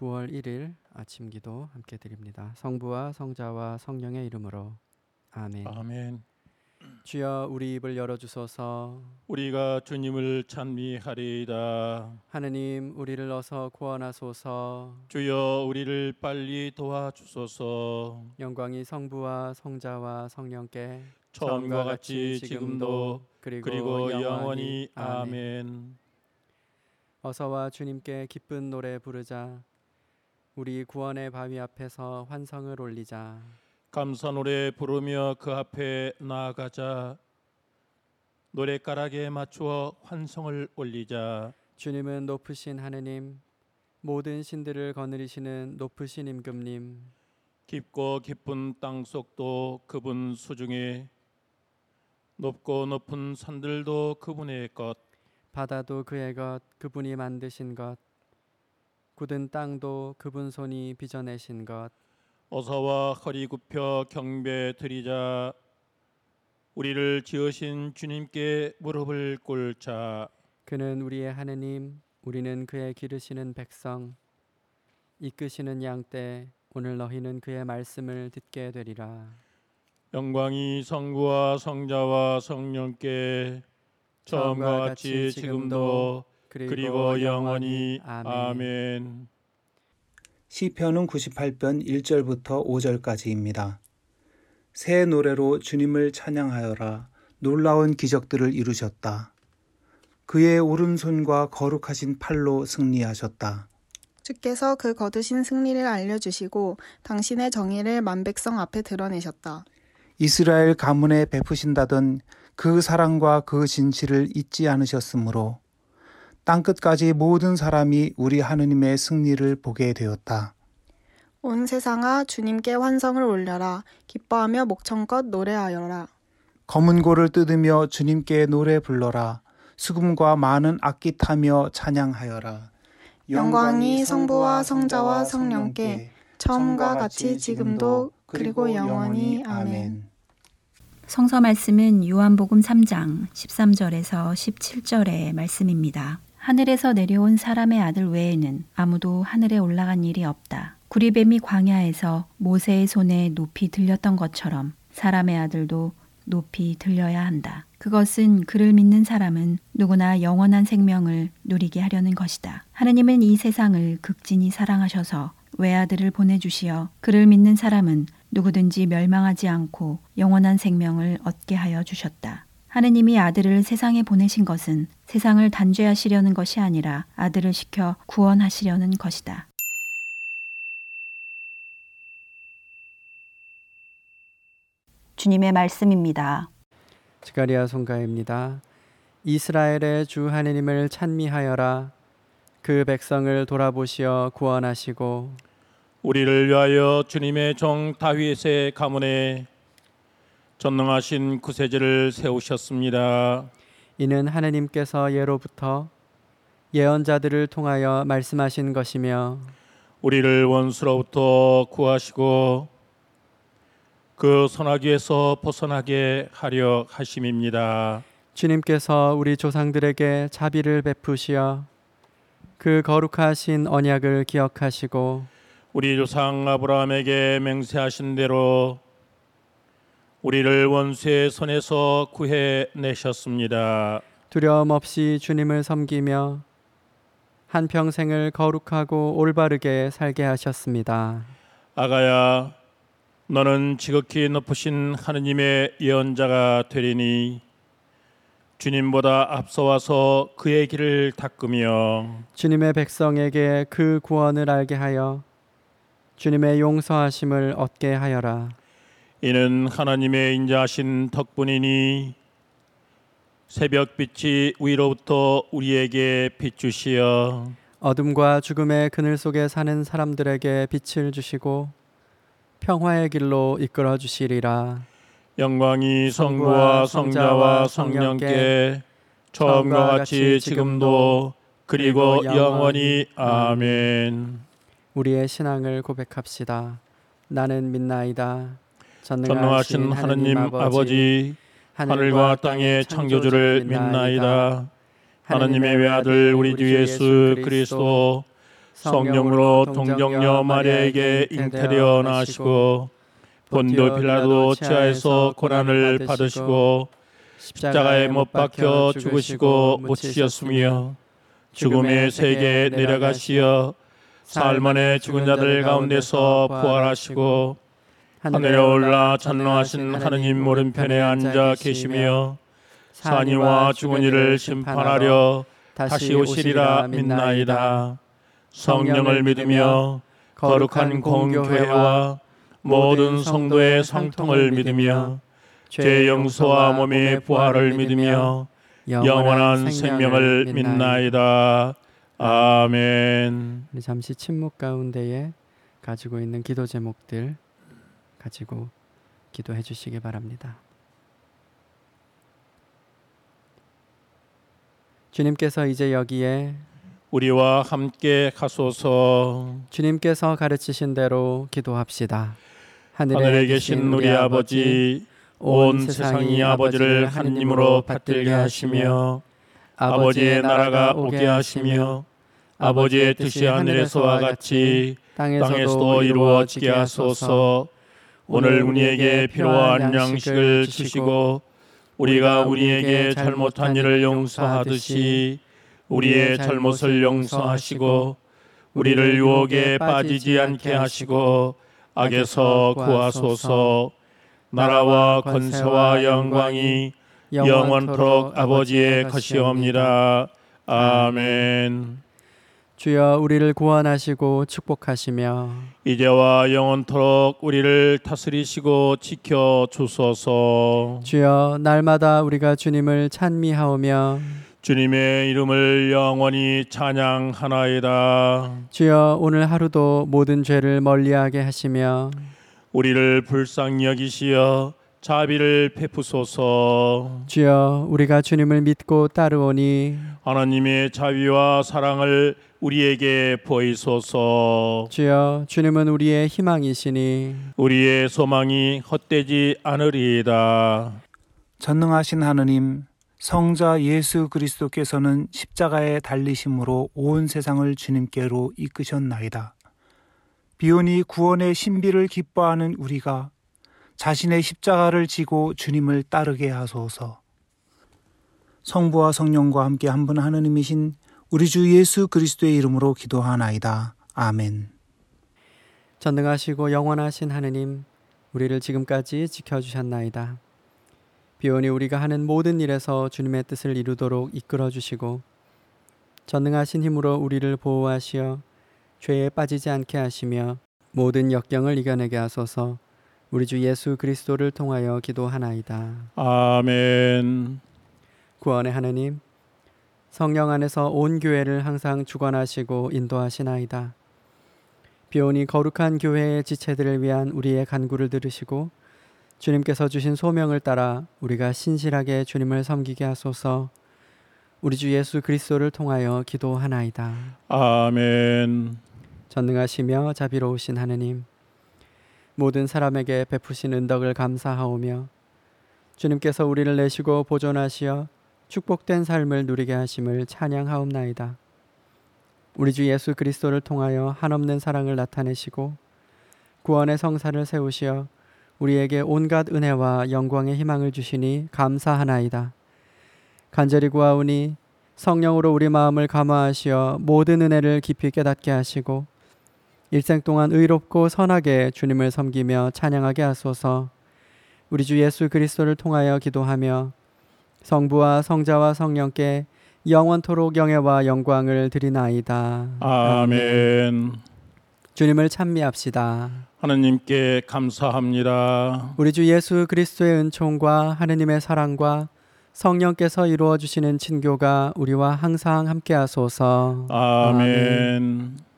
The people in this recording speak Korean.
9월 1일 아침 기도 함께 드립니다. 성부와 성자와 성령의 이름으로 아멘. 아멘. 주여 우리 입을 열어주소서. 우리가 주님을 찬미하리이다. 하느님 우리를 어서 구원하소서. 주여 우리를 빨리 도와주소서. 영광이 성부와 성자와 성령께 처음과 같이 지금도 그리고 영원히 아멘. 어서와 주님께 기쁜 노래 부르자. 우리 구원의 바위 앞에서 환성을 올리자. 감사 노래 부르며 그 앞에 나아가자. 노랫가락에 맞추어 환성을 올리자. 주님은 높으신 하느님, 모든 신들을 거느리시는 높으신 임금님. 깊고 깊은 땅속도 그분 수중에, 높고 높은 산들도 그분의 것, 바다도 그의 것, 그분이 만드신 것. 굳은 땅도 그분 손이 빚어내신 것. 어서와 허리 굽혀 경배 드리자. 우리를 지으신 주님께 무릎을 꿇자. 그는 우리의 하느님, 우리는 그의 기르시는 백성. 이끄시는 양떼, 오늘 너희는 그의 말씀을 듣게 되리라. 영광이 성부와 성자와 성령께 처음과 같이 지금도 그리고 영원히 아멘. 시편은 98편 1절부터 5절까지입니다. 새 노래로 주님을 찬양하여라. 놀라운 기적들을 이루셨다. 그의 오른손과 거룩하신 팔로 승리하셨다. 주께서 그 거두신 승리를 알려주시고 당신의 정의를 만백성 앞에 드러내셨다. 이스라엘 가문에 베푸신다던 그 사랑과 그 진실을 잊지 않으셨으므로 땅끝까지 모든 사람이 우리 하느님의 승리를 보게 되었다. 온 세상아 주님께 환성을 올려라. 기뻐하며 목청껏 노래하여라. 검은 고를 뜯으며 주님께 노래 불러라. 수금과 많은 악기 타며 찬양하여라. 영광이 성부와 성자와 성령께 처음과 같이 지금도 그리고 영원히 아멘. 성서 말씀은 요한복음 3장 13절에서 17절의 말씀입니다. 하늘에서 내려온 사람의 아들 외에는 아무도 하늘에 올라간 일이 없다. 구리뱀이 광야에서 모세의 손에 높이 들렸던 것처럼 사람의 아들도 높이 들려야 한다. 그것은 그를 믿는 사람은 누구나 영원한 생명을 누리게 하려는 것이다. 하느님은 이 세상을 극진히 사랑하셔서 외아들을 보내주시어 그를 믿는 사람은 누구든지 멸망하지 않고 영원한 생명을 얻게 하여 주셨다. 하느님이 아들을 세상에 보내신 것은 세상을 단죄하시려는 것이 아니라 아들을 시켜 구원하시려는 것이다. 주님의 말씀입니다. 스가랴 송가입니다. 이스라엘의 주 하느님을 찬미하여라. 그 백성을 돌아보시어 구원하시고 우리를 위하여 주님의 종 다윗의 가문에 전능하신 구세주를 세우셨습니다. 이는 하느님께서 예로부터 예언자들을 통하여 말씀하신 것이며 우리를 원수로부터 구하시고 그 선악에서 벗어나게 하려 하심입니다. 주님께서 우리 조상들에게 자비를 베푸시어 그 거룩하신 언약을 기억하시고 우리 조상 아브라함에게 맹세하신 대로 우리를 원수의 손에서 구해내셨습니다. 두려움 없이 주님을 섬기며 한평생을 거룩하고 올바르게 살게 하셨습니다. 아가야, 너는 지극히 높으신 하느님의 예언자가 되리니 주님보다 앞서와서 그의 길을 닦으며 주님의 백성에게 그 구원을 알게 하여 주님의 용서하심을 얻게 하여라. 이는 하나님의 인자하신 덕분이니 새벽빛이 위로부터 우리에게 비추시어 어둠과 죽음의 그늘 속에 사는 사람들에게 빛을 주시고 평화의 길로 이끌어 주시리라. 영광이 성부와 성자와 성령께 처음과 같이 지금도 그리고 영원히 아멘. 우리의 신앙을 고백합시다. 나는 믿나이다. 전능하신 하느님 아버지, 하늘과 땅의 창조주를 믿나이다. 하느님의 외아들 우리 주 예수 그리스도 성령으로 동정녀 마리아에게 잉태되어 나시고 본디오 빌라도 치하에서 고난을 받으시고 십자가에 못 박혀 죽으시고 묻히셨으며 죽음의 세계에 내려가시어 사흘 만에 죽은 자들 가운데서 부활하시고 하늘에 올라 전능하신 하느님 오른편에 앉아 계시며 산이와 죽은 이를 심판하려 다시 오시리라 믿나이다. 성령을 믿으며 거룩한 공교회와 모든 성도의 상통을 믿으며 죄 용서와 몸의 부활을 믿으며 영원한 생명을 믿나이다. 아멘. 우리 잠시 침묵 가운데에 가지고 있는 기도 제목들 가지고 기도해 주시기 바랍니다. 주님께서 이제 여기에 우리와 함께 가소서. 주님께서 가르치신 대로 기도합시다. 하늘에 계신 우리 아버지, 온 세상이 아버지를 하느님으로 받들게 하시며 아버지의 나라가 오게 하시며 아버지의 뜻이 하늘에서와 같이 땅에서도 이루어지게 하소서. 오늘 우리에게 필요한 양식을 주시고 우리가 우리에게 잘못한 일을 용서하듯이 우리의 잘못을 용서하시고 우리를 유혹에 빠지지 않게 하시고 악에서 구하소서. 나라와 권세와 영광이 영원토록 아버지의 것이옵니다. 아멘. 주여 우리를 구원하시고 축복하시며 이제와 영원토록 우리를 다스리시고 지켜 주소서. 주여 날마다 우리가 주님을 찬미하오며 주님의 이름을 영원히 찬양하나이다. 주여 오늘 하루도 모든 죄를 멀리하게 하시며 우리를 불쌍히 여기시어 자비를 베푸소서. 주여 우리가 주님을 믿고 따르오니 하나님의 자비와 사랑을 우리에게 보이소서. 주여 주님은 우리의 희망이시니 우리의 소망이 헛되지 않으리이다. 전능하신 하느님, 성자 예수 그리스도께서는 십자가에 달리심으로 온 세상을 주님께로 이끄셨나이다. 비오니 구원의 신비를 기뻐하는 우리가 자신의 십자가를 지고 주님을 따르게 하소서. 성부와 성령과 함께 한 분 하느님이신 우리 주 예수 그리스도의 이름으로 기도하나이다. 아멘. 전능하시고 영원하신 하느님, 우리를 지금까지 지켜주셨나이다. 비오니 우리가 하는 모든 일에서 주님의 뜻을 이루도록 이끌어주시고 전능하신 힘으로 우리를 보호하시어 죄에 빠지지 않게 하시며 모든 역경을 이겨내게 하소서. 우리 주 예수 그리스도를 통하여 기도하나이다. 아멘. 구원의 하느님, 성령 안에서 온 교회를 항상 주관하시고 인도하시나이다. 비오니 거룩한 교회의 지체들을 위한 우리의 간구를 들으시고 주님께서 주신 소명을 따라 우리가 신실하게 주님을 섬기게 하소서. 우리 주 예수 그리스도를 통하여 기도하나이다. 아멘. 전능하시며 자비로우신 하느님, 모든 사람에게 베푸신 은덕을 감사하오며 주님께서 우리를 내시고 보존하시어 축복된 삶을 누리게 하심을 찬양하옵나이다. 우리 주 예수 그리스도를 통하여 한없는 사랑을 나타내시고 구원의 성사를 세우시어 우리에게 온갖 은혜와 영광의 희망을 주시니 감사하나이다. 간절히 구하오니 성령으로 우리 마음을 감화하시어 모든 은혜를 깊이 깨닫게 하시고 일생 동안 의롭고 선하게 주님을 섬기며 찬양하게 하소서. 우리 주 예수 그리스도를 통하여 기도하며 성부와 성자와 성령께 영원토록 영예와 영광을 드리나이다. 아멘. 주님을 찬미합시다. 하느님께 감사합니다. 우리 주 예수 그리스도의 은총과 하느님의 사랑과 성령께서 이루어 주시는 친교가 우리와 항상 함께 하소서. 아멘.